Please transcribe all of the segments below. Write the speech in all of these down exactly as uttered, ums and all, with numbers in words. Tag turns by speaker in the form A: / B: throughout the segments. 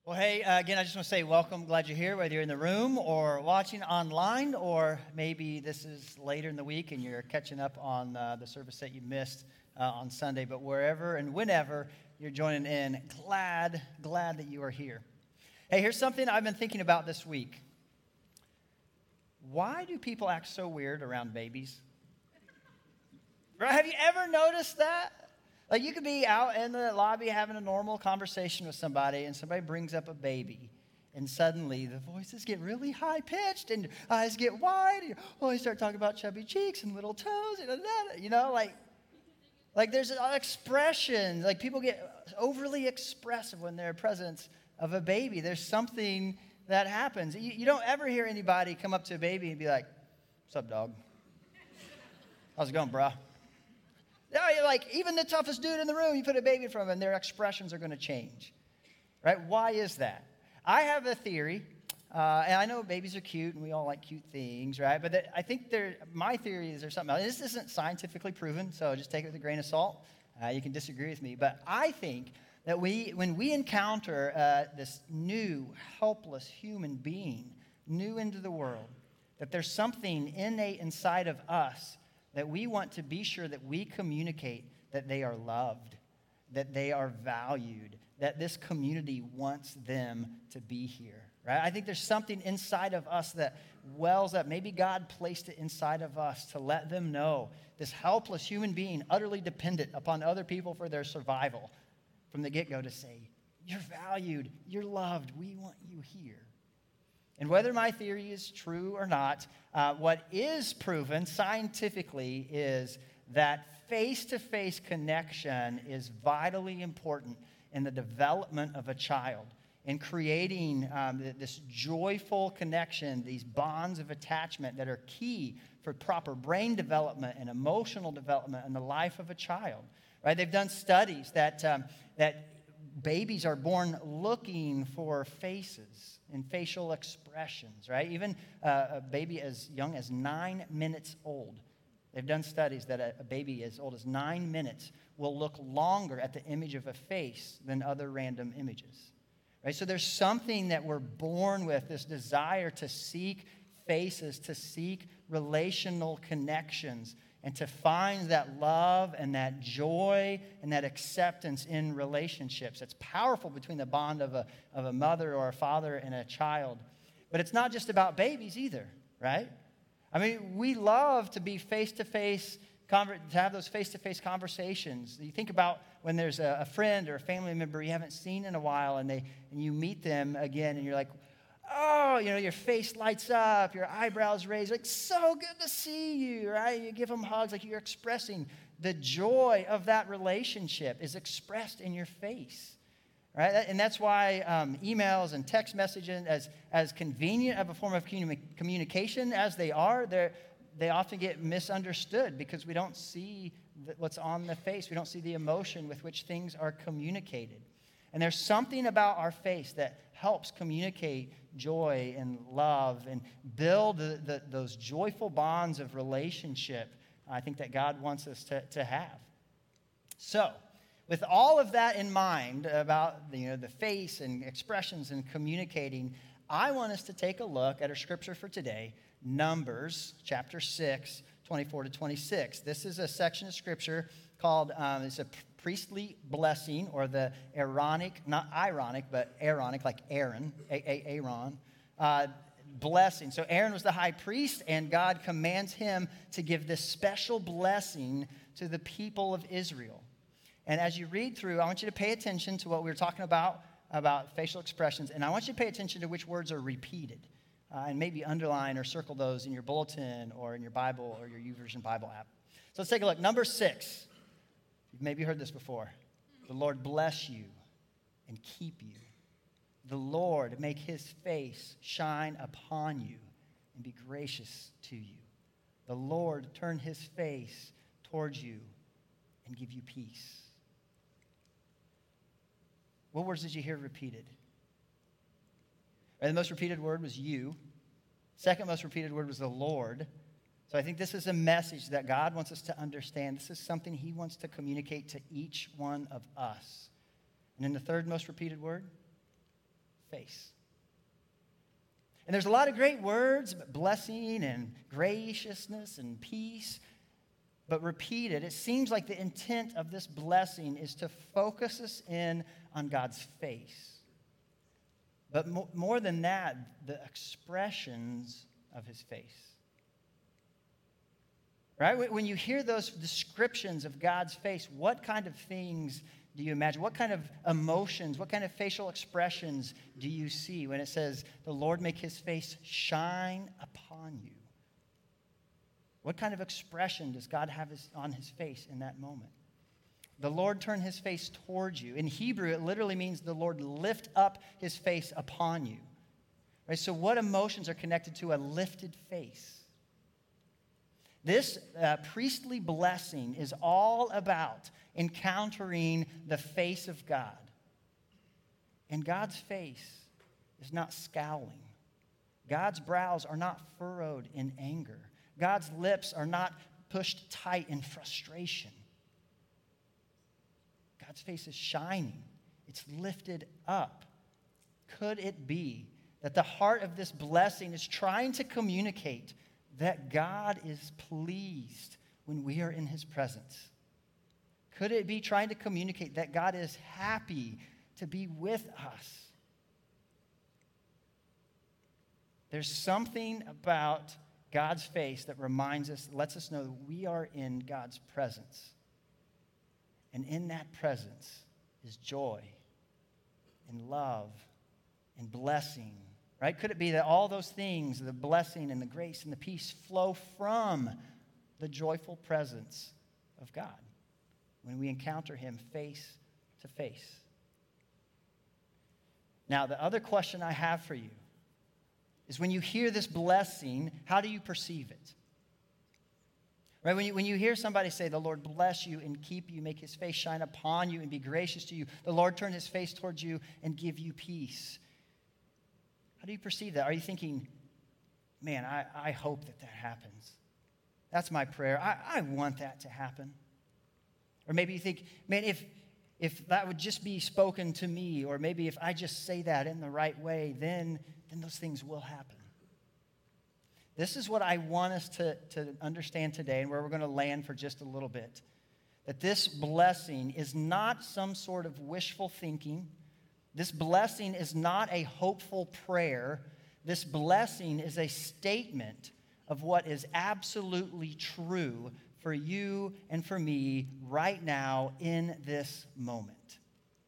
A: Well, hey, uh, again, I just want to say welcome. Glad you're here, whether you're in the room or watching online, or maybe this is later in the week and you're catching up on uh, the service that you missed uh, on Sunday. But wherever and whenever you're joining in, glad, glad that you are here. Hey, here's something I've been thinking about this week. Why do people act so weird around babies? Right? Have you ever noticed that? Like, you could be out in the lobby having a normal conversation with somebody, and somebody brings up a baby, and suddenly the voices get really high-pitched, and your eyes get wide, and you oh, you start talking about chubby cheeks and little toes, and you know, like, like there's expressions. Like, people get overly expressive when they're in presence of a baby. There's something that happens. You, you don't ever hear anybody come up to a baby and be like, "What's up, dog? How's it going, bruh?" No, you're like, even the toughest dude in the room, you put a baby in front of them, and their expressions are going to change, right? Why is that? I have a theory, uh, and I know babies are cute, and we all like cute things, right? But that, I think there, my theory is there's something else. This isn't scientifically proven, so just take it with a grain of salt. Uh, you can disagree with me, but I think that we, when we encounter uh, this new, helpless human being, new into the world, that there's something innate inside of us that we want to be sure that we communicate that they are loved, that they are valued, that this community wants them to be here, right? I think there's something inside of us that wells up. Maybe God placed it inside of us to let them know this helpless human being, utterly dependent upon other people for their survival, from the get-go to say, you're valued, you're loved, we want you here. And whether my theory is true or not, uh, what is proven scientifically is that face-to-face connection is vitally important in the development of a child, in creating um, this joyful connection, these bonds of attachment that are key for proper brain development and emotional development in the life of a child. Right? They've done studies that um, that babies are born looking for faces and facial expressions, right? Even uh, a baby as young as nine minutes old. They've done studies that a, a baby as old as nine minutes will look longer at the image of a face than other random images, right? So there's something that we're born with, this desire to seek faces, to seek relational connections, and to find that love and that joy and that acceptance in relationships. It's powerful between the bond of a, of a mother or a father and a child. But it's not just about babies either, right? I mean, we love to be face-to-face, conver- to have those face-to-face conversations. You think about when there's a, a friend or a family member you haven't seen in a while, and they and you meet them again, and you're like, oh, you know, your face lights up, your eyebrows raised, like, so good to see you, right? You give them hugs, like you're expressing the joy of that relationship is expressed in your face, right? And that's why um, emails and text messaging, as, as convenient of a form of communi- communication as they are, they're, they often get misunderstood because we don't see the, what's on the face. We don't see the emotion with which things are communicated. And there's something about our face that helps communicate joy and love and build the, the, those joyful bonds of relationship, I think, that God wants us to, to have. So, with all of that in mind about the, you know, the face and expressions and communicating, I want us to take a look at our scripture for today, Numbers chapter six, twenty-four to twenty-six. This is a section of scripture called, um, it's a priestly blessing, or the Aaronic, not ironic, but Aaronic, like Aaron, Aaron, uh, blessing. So Aaron was the high priest, and God commands him to give this special blessing to the people of Israel. And as you read through, I want you to pay attention to what we were talking about, about facial expressions, and I want you to pay attention to which words are repeated, uh, and maybe underline or circle those in your bulletin or in your Bible or your YouVersion Bible app. So let's take a look. Number six. You've maybe heard this before. The Lord bless you and keep you. The Lord make his face shine upon you and be gracious to you. The Lord turn his face towards you and give you peace. What words did you hear repeated? Right, the most repeated word was you. Second most repeated word was the Lord. So I think this is a message that God wants us to understand. This is something he wants to communicate to each one of us. And then the third most repeated word, face. And there's a lot of great words, blessing and graciousness and peace, but repeated, it seems like the intent of this blessing is to focus us in on God's face. But mo- more than that, the expressions of his face. Right? When you hear those descriptions of God's face, what kind of things do you imagine? What kind of emotions, what kind of facial expressions do you see when it says, the Lord make his face shine upon you? What kind of expression does God have his, on his face in that moment? The Lord turn his face towards you. In Hebrew, it literally means the Lord lift up his face upon you. Right? So what emotions are connected to a lifted face? This uh, priestly blessing is all about encountering the face of God. And God's face is not scowling. God's brows are not furrowed in anger. God's lips are not pushed tight in frustration. God's face is shining. It's lifted up. Could it be that the heart of this blessing is trying to communicate that God is pleased when we are in his presence? Could it be trying to communicate that God is happy to be with us? There's something about God's face that reminds us, lets us know that we are in God's presence. And in that presence is joy and love and blessing. Right? Could it be that all those things, the blessing and the grace and the peace, flow from the joyful presence of God when we encounter him face to face? Now, the other question I have for you is, when you hear this blessing, how do you perceive it? Right? When you, when you hear somebody say, the Lord bless you and keep you, make his face shine upon you and be gracious to you, the Lord turn his face towards you and give you peace. How do you perceive that? Are you thinking, man, I, I hope that that happens. That's my prayer. I, I want that to happen. Or maybe you think, man, if, if that would just be spoken to me, or maybe if I just say that in the right way, then, then those things will happen. This is what I want us to, to understand today, and where we're going to land for just a little bit. That this blessing is not some sort of wishful thinking. This blessing is not a hopeful prayer. This blessing is a statement of what is absolutely true for you and for me right now in this moment.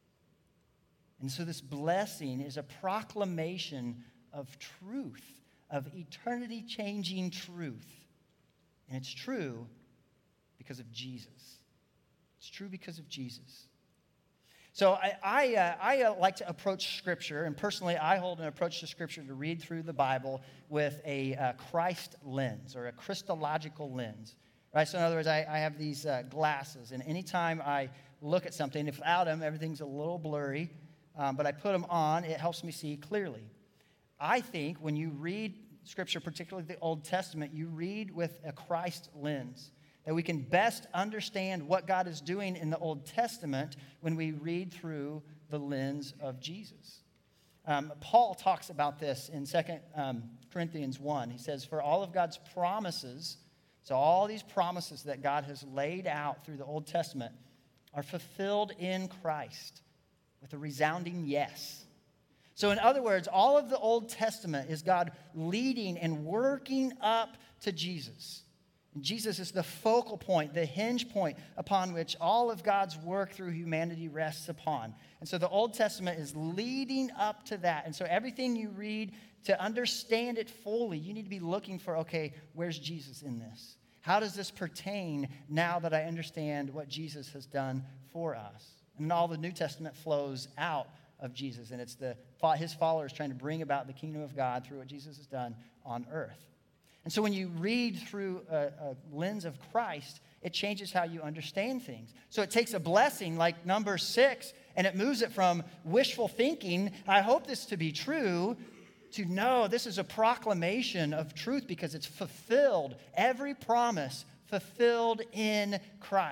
A: And so this blessing is a proclamation of truth, of eternity-changing truth. And it's true because of Jesus. It's true because of Jesus. So I, I, uh, I uh, like to approach Scripture, and personally I hold an approach to Scripture to read through the Bible with a uh, Christ lens, or a Christological lens. Right? So in other words, I, I have these uh, glasses, and anytime I look at something, if without them, everything's a little blurry, um, but I put them on, it helps me see clearly. I think when you read Scripture, particularly the Old Testament, you read with a Christ lens, that we can best understand what God is doing in the Old Testament when we read through the lens of Jesus. Um, Paul talks about this in Second um, Corinthians one. He says, for all of God's promises, so all these promises that God has laid out through the Old Testament, are fulfilled in Christ with a resounding yes. So in other words, all of the Old Testament is God leading and working up to Jesus. And Jesus is the focal point, the hinge point upon which all of God's work through humanity rests upon. And so the Old Testament is leading up to that. And so everything you read, to understand it fully, you need to be looking for, okay, where's Jesus in this? How does this pertain now that I understand what Jesus has done for us? And all the New Testament flows out of Jesus, and it's the his followers trying to bring about the kingdom of God through what Jesus has done on earth. And so when you read through a, a lens of Christ, it changes how you understand things. So it takes a blessing like number six, and it moves it from wishful thinking, I hope this to be true, to no, this is a proclamation of truth because it's fulfilled. Every promise fulfilled in Christ.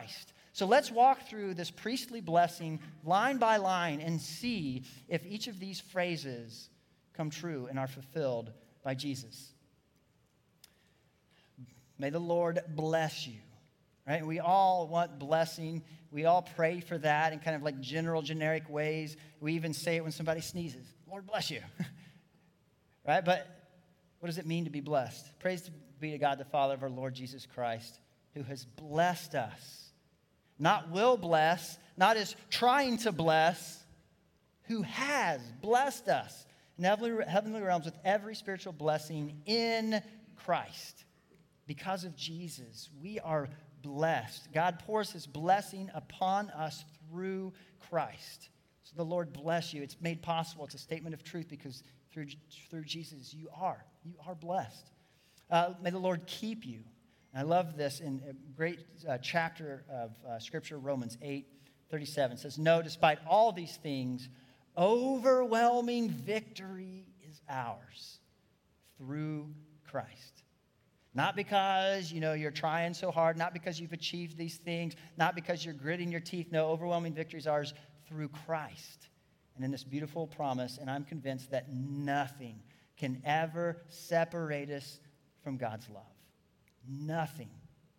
A: So let's walk through this priestly blessing line by line and see if each of these phrases come true and are fulfilled by Jesus. May the Lord bless you. Right? We all want blessing. We all pray for that in kind of like general, generic ways. We even say it when somebody sneezes. Lord bless you. Right? But what does it mean to be blessed? Praise be to God, the Father of our Lord Jesus Christ, who has blessed us. Not will bless, not is trying to bless, who has blessed us in heavenly, heavenly realms with every spiritual blessing in Christ. Because of Jesus, we are blessed. God pours his blessing upon us through Christ. So the Lord bless you. It's made possible. It's a statement of truth because through, through Jesus, you are. You are blessed. Uh, may the Lord keep you. And I love this in a great uh, chapter of uh, Scripture, Romans eight thirty-seven. It says, no, despite all these things, overwhelming victory is ours through Christ. Not because, you know, you're trying so hard, not because you've achieved these things, not because you're gritting your teeth. No, overwhelming victory is ours through Christ. And in this beautiful promise, and I'm convinced that nothing can ever separate us from God's love. Nothing.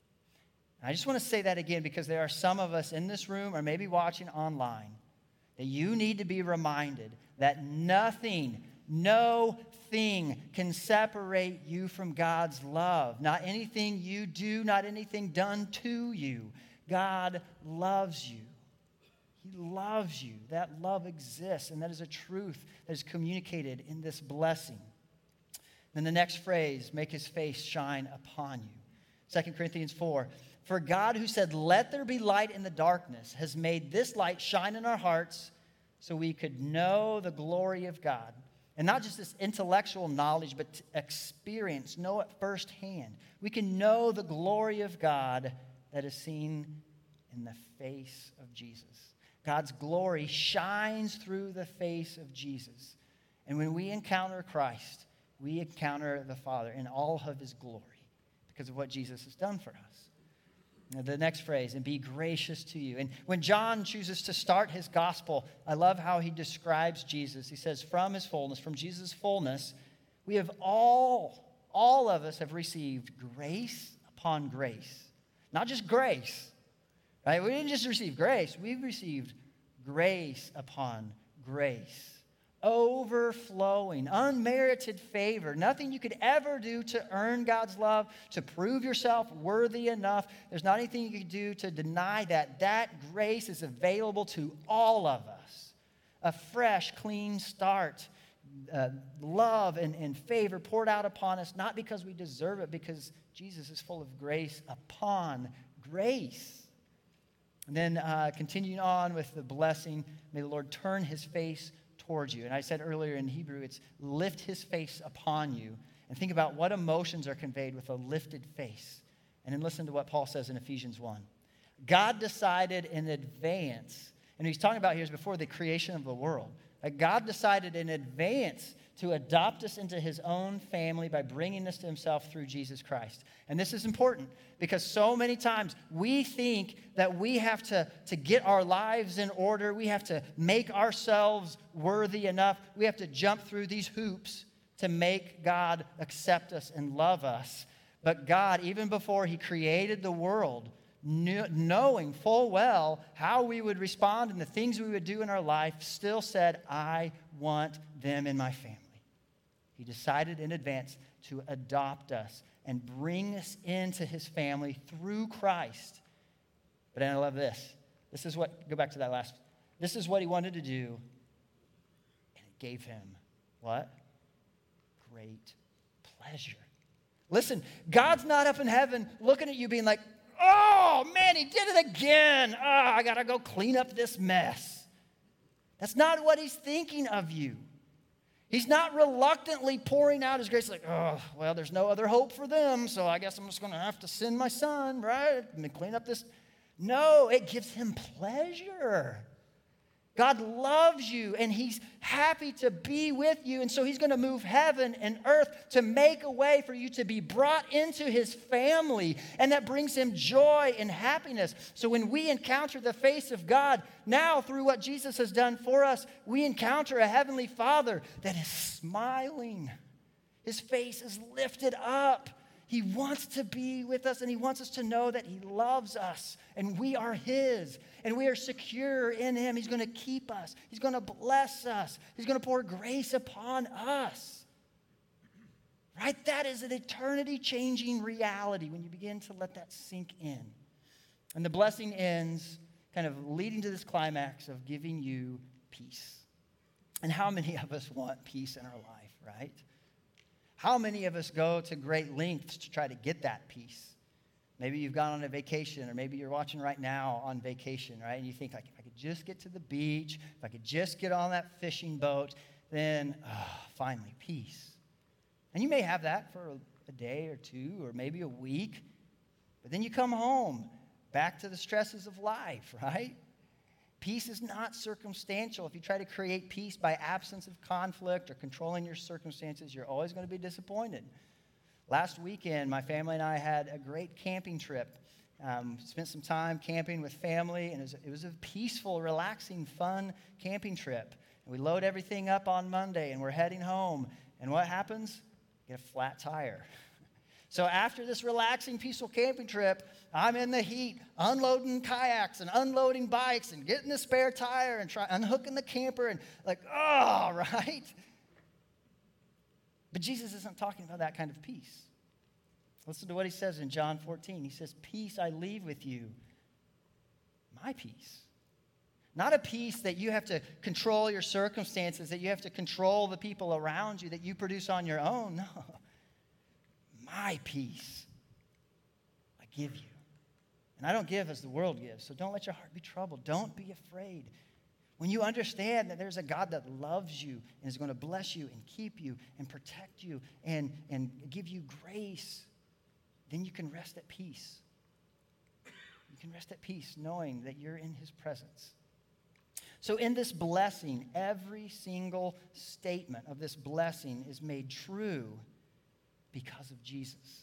A: I just want to say that again because there are some of us in this room or maybe watching online that you need to be reminded that nothing, no thing can separate you from God's love. Not anything you do, not anything done to you. God loves you. He loves you. That love exists, and that is a truth that is communicated in this blessing. Then the next phrase, make his face shine upon you. Second Corinthians four, for God who said, let there be light in the darkness, has made this light shine in our hearts so we could know the glory of God. And not just this intellectual knowledge, but experience, know it firsthand. We can know the glory of God that is seen in the face of Jesus. God's glory shines through the face of Jesus. And when we encounter Christ, we encounter the Father in all of his glory because of what Jesus has done for us. Now, the next phrase, and be gracious to you. And when John chooses to start his gospel, I love how he describes Jesus. He says, from his fullness, from Jesus' fullness, we have all, all of us have received grace upon grace. Not just grace, right? We didn't just receive grace. We've received grace upon grace. Overflowing, unmerited favor. Nothing you could ever do to earn God's love, to prove yourself worthy enough. There's not anything you could do to deny that. That grace is available to all of us. A fresh, clean start. Uh, love and, and favor poured out upon us, not because we deserve it, because Jesus is full of grace upon grace. And then uh, continuing on with the blessing, may the Lord turn his face towards you. And I said earlier in Hebrew, it's lift his face upon you. And think about what emotions are conveyed with a lifted face. And then listen to what Paul says in Ephesians one. God decided in advance, and he's talking about here is before the creation of the world, that God decided in advance to adopt us into his own family by bringing us to himself through Jesus Christ. And this is important because so many times we think that we have to, to get our lives in order. We have to make ourselves worthy enough. We have to jump through these hoops to make God accept us and love us. But God, even before he created the world, knew, knowing full well how we would respond and the things we would do in our life, still said, I want them in my family. He decided in advance to adopt us and bring us into his family through Christ. But I love this. This is what, go back to that last, this is what he wanted to do. And it gave him what? Great pleasure. Listen, God's not up in heaven looking at you being like, oh man, he did it again. Oh, I got to go clean up this mess. That's not what he's thinking of you. He's not reluctantly pouring out his grace like, oh, well, there's no other hope for them, so I guess I'm just going to have to send my son, right, and clean up this. No, it gives him pleasure. God loves you, and he's happy to be with you. And so he's going to move heaven and earth to make a way for you to be brought into his family. And that brings him joy and happiness. So when we encounter the face of God, now through what Jesus has done for us, we encounter a heavenly Father that is smiling. His face is lifted up. He wants to be with us, and he wants us to know that he loves us, and we are his, and we are secure in him. He's going to keep us. He's going to bless us. He's going to pour grace upon us. Right? That is an eternity-changing reality when you begin to let that sink in. And the blessing ends kind of leading to this climax of giving you peace. And how many of us want peace in our life, right? How many of us go to great lengths to try to get that peace? Maybe you've gone on a vacation, or maybe you're watching right now on vacation, right? And you think, like, if I could just get to the beach, if I could just get on that fishing boat, then oh, finally, peace. And you may have that for a day or two, or maybe a week, but then you come home, back to the stresses of life, right? Peace is not circumstantial. If you try to create peace by absence of conflict or controlling your circumstances, you're always going to be disappointed. Last weekend, my family and I had a great camping trip. Um, spent some time camping with family, and it was, it was a peaceful, relaxing, fun camping trip. And we load everything up on Monday, and we're heading home. And what happens? Get a flat tire. So after this relaxing, peaceful camping trip, I'm in the heat, unloading kayaks and unloading bikes and getting the spare tire and try, unhooking the camper and like, oh, right? But Jesus isn't talking about that kind of peace. Listen to what he says in John fourteen. He says, peace I leave with you, my peace. Not a peace that you have to control your circumstances, that you have to control the people around you, that you produce on your own. No. My peace I give you. And I don't give as the world gives, so don't let your heart be troubled. Don't be afraid. When you understand that there's a God that loves you and is going to bless you and keep you and protect you and, and give you grace, then you can rest at peace. You can rest at peace knowing that you're in his presence. So in this blessing, every single statement of this blessing is made true because of Jesus.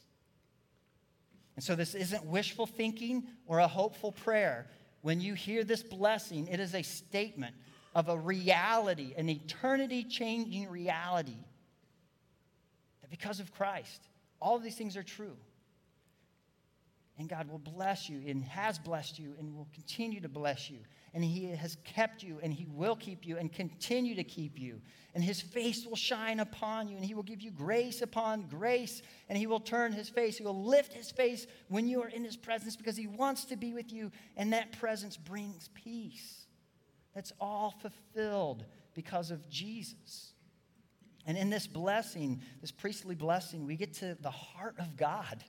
A: And so this isn't wishful thinking or a hopeful prayer. When you hear this blessing, it is a statement of a reality, an eternity-changing reality, that because of Christ, all of these things are true. And God will bless you and has blessed you and will continue to bless you. And he has kept you and he will keep you and continue to keep you. And his face will shine upon you and he will give you grace upon grace. And he will turn his face. He will lift his face when you are in his presence because he wants to be with you. And that presence brings peace. That's all fulfilled because of Jesus. And in this blessing, this priestly blessing, we get to the heart of God.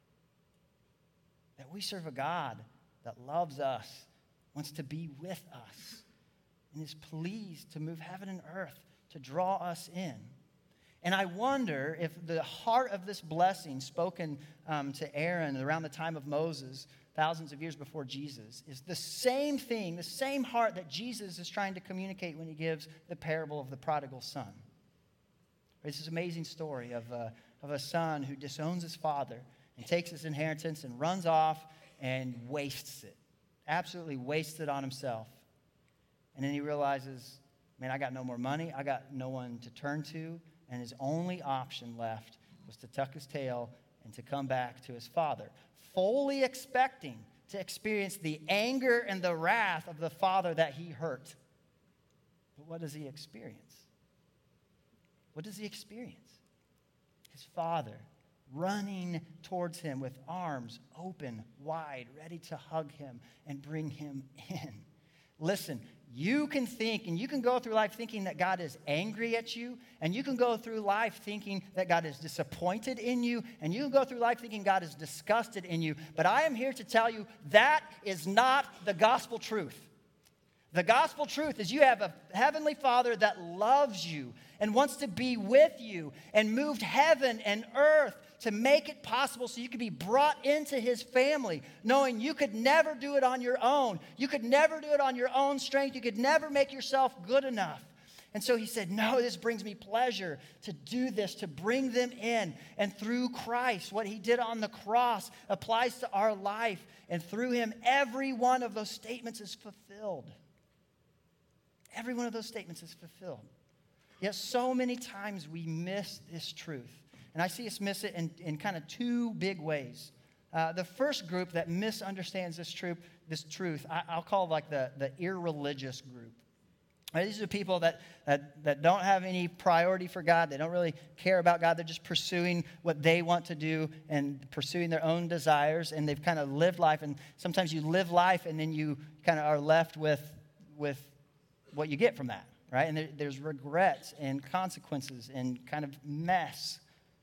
A: That we serve a God that loves us, wants to be with us, and is pleased to move heaven and earth to draw us in. And I wonder if the heart of this blessing spoken um, to Aaron around the time of Moses, thousands of years before Jesus, is the same thing, the same heart that Jesus is trying to communicate when he gives the parable of the prodigal son. It's this amazing story of a, of a son who disowns his father and takes his inheritance and runs off and wastes it. Absolutely wastes it on himself. And then he realizes, man, I got no more money. I got no one to turn to. And his only option left was to tuck his tail and to come back to his father, fully expecting to experience the anger and the wrath of the father that he hurt. But what does he experience? What does he experience? His father running towards him with arms open wide, ready to hug him and bring him in. Listen, you can think and you can go through life thinking that God is angry at you, and you can go through life thinking that God is disappointed in you, and you can go through life thinking God is disgusted in you. But I am here to tell you that is not the gospel truth. The gospel truth is you have a heavenly Father that loves you and wants to be with you and moved heaven and earth to make it possible so you could be brought into his family, knowing you could never do it on your own. You could never do it on your own strength. You could never make yourself good enough. And so he said, no, this brings me pleasure to do this, to bring them in. And through Christ, what he did on the cross applies to our life. And through him, every one of those statements is fulfilled. Every one of those statements is fulfilled. Yet so many times we miss this truth. And I see us miss it in, in kind of two big ways. Uh, the first group that misunderstands this truth, this truth I, I'll call like the, the irreligious group. Right, these are people that, that, that don't have any priority for God. They don't really care about God. They're just pursuing what they want to do and pursuing their own desires. And they've kind of lived life. And sometimes you live life and then you kind of are left with, with what you get from that. Right? And there, there's regrets and consequences and kind of mess.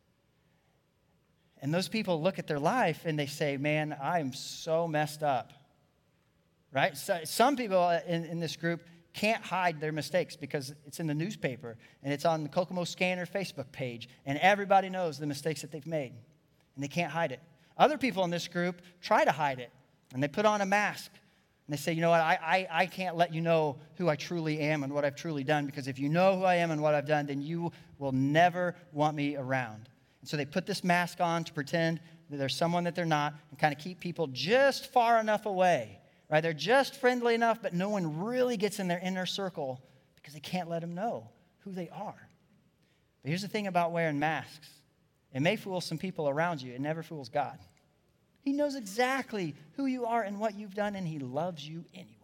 A: And those people look at their life and they say, man, I am so messed up. Right? So some people in, in this group can't hide their mistakes because it's in the newspaper and it's on the Kokomo Scanner Facebook page and everybody knows the mistakes that they've made and they can't hide it. Other people in this group try to hide it and they put on a mask and they say, you know what, I, I, I can't let you know who I truly am and what I've truly done, because if you know who I am and what I've done, then you will never want me around. And so they put this mask on to pretend that they're someone that they're not and kind of keep people just far enough away. Right? They're just friendly enough, but no one really gets in their inner circle because they can't let them know who they are. But here's the thing about wearing masks. It may fool some people around you. It never fools God. He knows exactly who you are and what you've done, and he loves you anyway.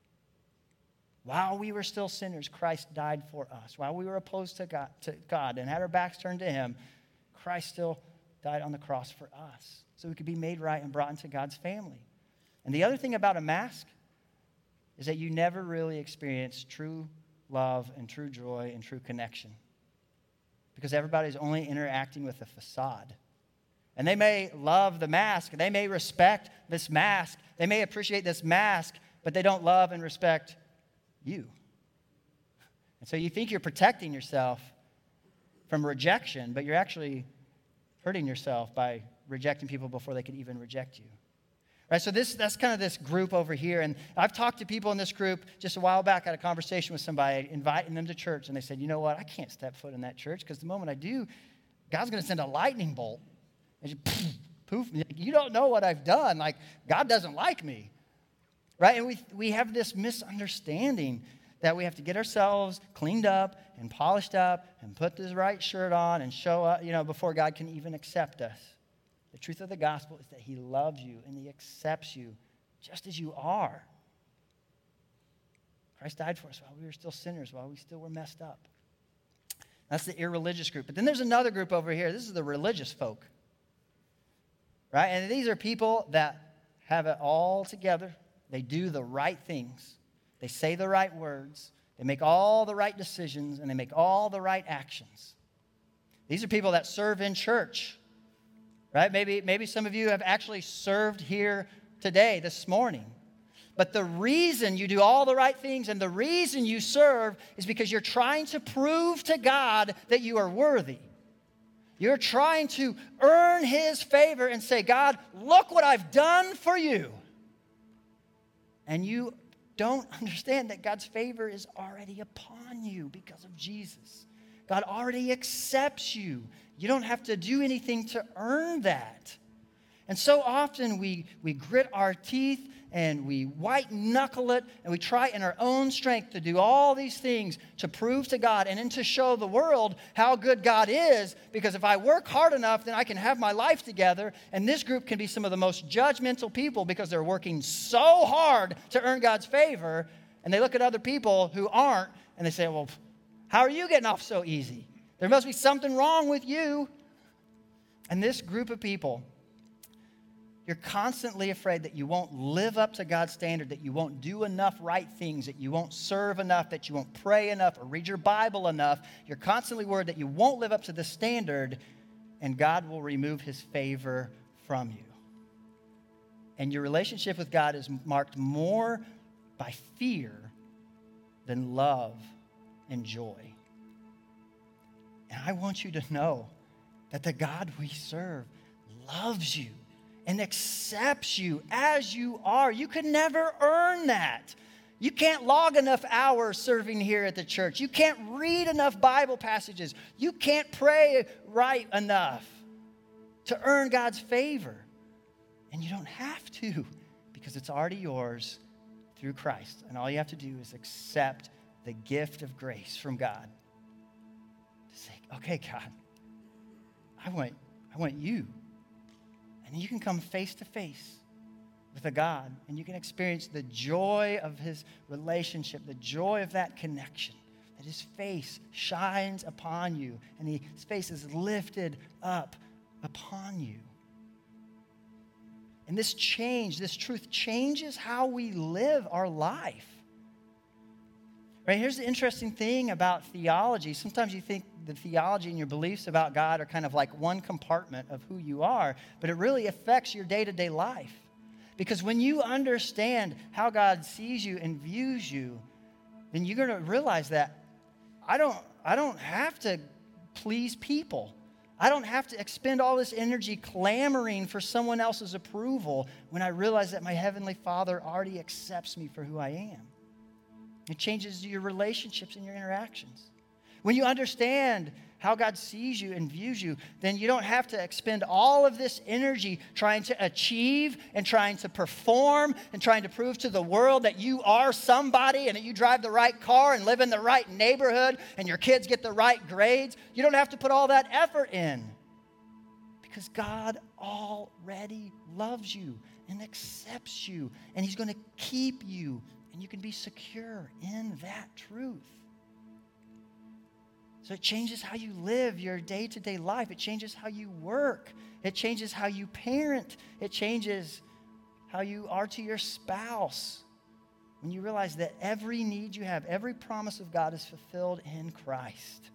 A: While we were still sinners, Christ died for us. While we were opposed to God, to God and had our backs turned to him, Christ still died on the cross for us so we could be made right and brought into God's family. And the other thing about a mask is that you never really experience true love and true joy and true connection, because everybody's only interacting with a facade. And they may love the mask, they may respect this mask, they may appreciate this mask, but they don't love and respect you. And so you think you're protecting yourself from rejection, but you're actually hurting yourself by rejecting people before they could even reject you. Right, so this that's kind of this group over here. And I've talked to people in this group just a while back. I had a conversation with somebody, inviting them to church. And they said, you know what, I can't step foot in that church because the moment I do, God's going to send a lightning bolt. And just poof, you don't know what I've done. Like, God doesn't like me. Right, and we, we have this misunderstanding that we have to get ourselves cleaned up and polished up and put this right shirt on and show up, you know, before God can even accept us. The truth of the gospel is that he loves you and he accepts you just as you are. Christ died for us while we were still sinners, while we still were messed up. That's the irreligious group. But then there's another group over here. This is the religious folk. Right? And these are people that have it all together. They do the right things. They say the right words. They make all the right decisions, and they make all the right actions. These are people that serve in church. Right? Maybe, maybe some of you have actually served here today, this morning. But the reason you do all the right things and the reason you serve is because you're trying to prove to God that you are worthy. You're trying to earn his favor and say, God, look what I've done for you. And you don't understand that God's favor is already upon you because of Jesus. God already accepts you. You don't have to do anything to earn that. And so often we, we grit our teeth and we white knuckle it and we try in our own strength to do all these things to prove to God and then to show the world how good God is, because if I work hard enough, then I can have my life together. And this group can be some of the most judgmental people because they're working so hard to earn God's favor. And they look at other people who aren't and they say, well, how are you getting off so easy? There must be something wrong with you. And this group of people, you're constantly afraid that you won't live up to God's standard, that you won't do enough right things, that you won't serve enough, that you won't pray enough or read your Bible enough. You're constantly worried that you won't live up to the standard and God will remove his favor from you. And your relationship with God is marked more by fear than love and joy. And I want you to know that the God we serve loves you and accepts you as you are. You could never earn that. You can't log enough hours serving here at the church. You can't read enough Bible passages. You can't pray right enough to earn God's favor. And you don't have to, because it's already yours through Christ. And all you have to do is accept the gift of grace from God. To say, okay, God, I want, I want you. And you can come face to face with a God, and you can experience the joy of his relationship, the joy of that connection, that his face shines upon you, and his face is lifted up upon you. And this change, this truth changes how we live our life. Right? Here's the interesting thing about theology. Sometimes you think the theology and your beliefs about God are kind of like one compartment of who you are, but it really affects your day-to-day life. Because when you understand how God sees you and views you, then you're going to realize that I don't, I don't have to please people. I don't have to expend all this energy clamoring for someone else's approval when I realize that my Heavenly Father already accepts me for who I am. It changes your relationships and your interactions. When you understand how God sees you and views you, then you don't have to expend all of this energy trying to achieve and trying to perform and trying to prove to the world that you are somebody and that you drive the right car and live in the right neighborhood and your kids get the right grades. You don't have to put all that effort in, because God already loves you and accepts you, and he's going to keep you, and you can be secure in that truth. So it changes how you live your day-to-day life. It changes how you work. It changes how you parent. It changes how you are to your spouse. When you realize that every need you have, every promise of God is fulfilled in Christ.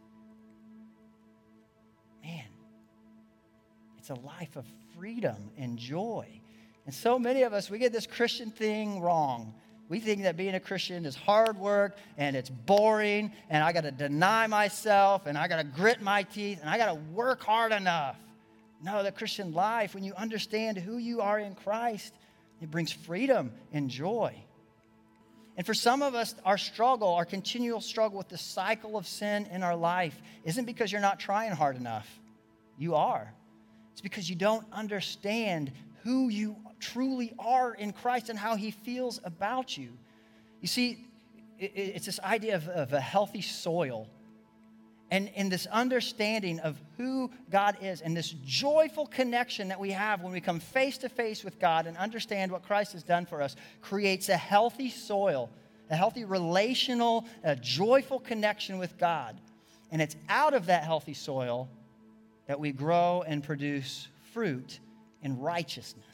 A: Man, it's a life of freedom and joy. And so many of us, we get this Christian thing wrong. We think that being a Christian is hard work and it's boring and I got to deny myself and I got to grit my teeth and I got to work hard enough. No, the Christian life, when you understand who you are in Christ, it brings freedom and joy. And for some of us, our struggle, our continual struggle with the cycle of sin in our life isn't because you're not trying hard enough. You are. It's because you don't understand who you truly are in Christ and how he feels about you. You see, it's this idea of, of a healthy soil. And in this understanding of who God is and this joyful connection that we have when we come face to face with God and understand what Christ has done for us creates a healthy soil, a healthy relational, a joyful connection with God. And it's out of that healthy soil that we grow and produce fruit in righteousness.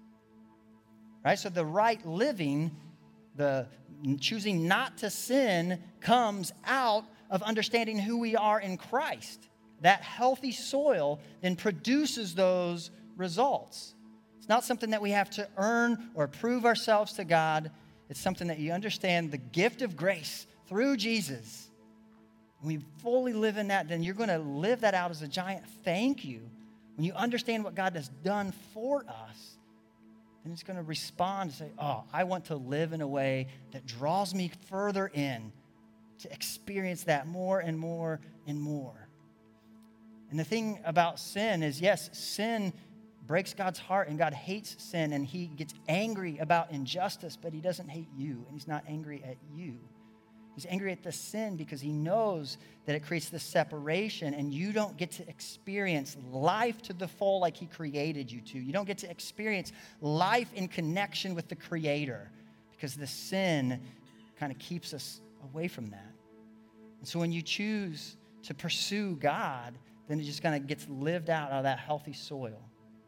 A: Right? So the right living, the choosing not to sin, comes out of understanding who we are in Christ. That healthy soil then produces those results. It's not something that we have to earn or prove ourselves to God. It's something that you understand the gift of grace through Jesus. When we fully live in that, then you're going to live that out as a giant thank you. When you understand what God has done for us, and it's going to respond and say, oh, I want to live in a way that draws me further in to experience that more and more and more. And the thing about sin is, yes, sin breaks God's heart and God hates sin and he gets angry about injustice, but he doesn't hate you and he's not angry at you. He's angry at the sin because he knows that it creates this separation and you don't get to experience life to the full like he created you to. You don't get to experience life in connection with the Creator because the sin kind of keeps us away from that. And so when you choose to pursue God, then it just kind of gets lived out of that healthy soil.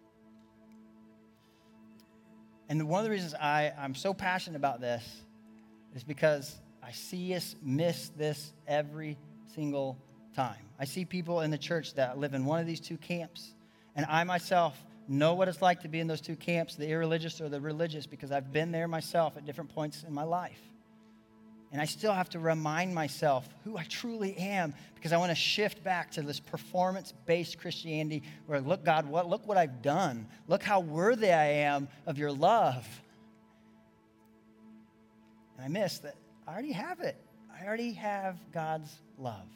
A: And one of the reasons I, I'm so passionate about this is because I see us miss this every single time. I see people in the church that live in one of these two camps, and I myself know what it's like to be in those two camps, the irreligious or the religious, because I've been there myself at different points in my life. And I still have to remind myself who I truly am, because I want to shift back to this performance-based Christianity where, look, God, what, look what I've done. Look how worthy I am of your love. And I miss that I already have it. I already have God's love.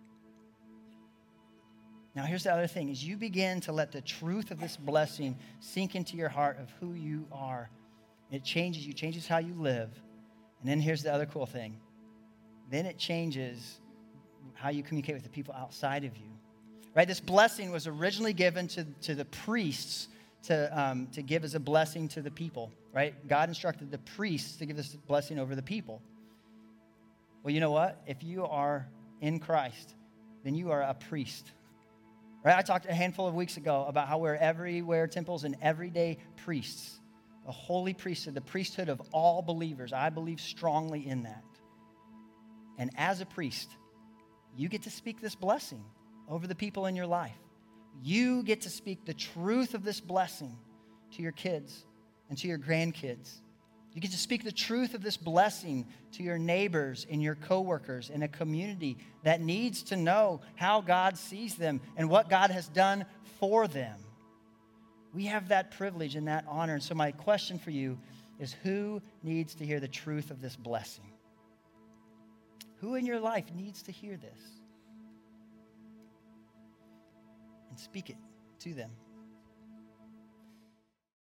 A: Now, here's the other thing. As you begin to let the truth of this blessing sink into your heart of who you are, it changes you, changes how you live. And then here's the other cool thing. Then it changes how you communicate with the people outside of you. Right? This blessing was originally given to, to the priests to, um, to give as a blessing to the people. Right? God instructed the priests to give this blessing over the people. Well, you know what? If you are in Christ, then you are a priest. Right? I talked a handful of weeks ago about how we're everywhere temples and everyday priests. A holy priesthood, the priesthood of all believers. I believe strongly in that. And as a priest, you get to speak this blessing over the people in your life. You get to speak the truth of this blessing to your kids and to your grandkids. You get to speak the truth of this blessing to your neighbors and your coworkers in a community that needs to know how God sees them and what God has done for them. We have that privilege and that honor. And so my question for you is, who needs to hear the truth of this blessing? Who in your life needs to hear this? And speak it to them.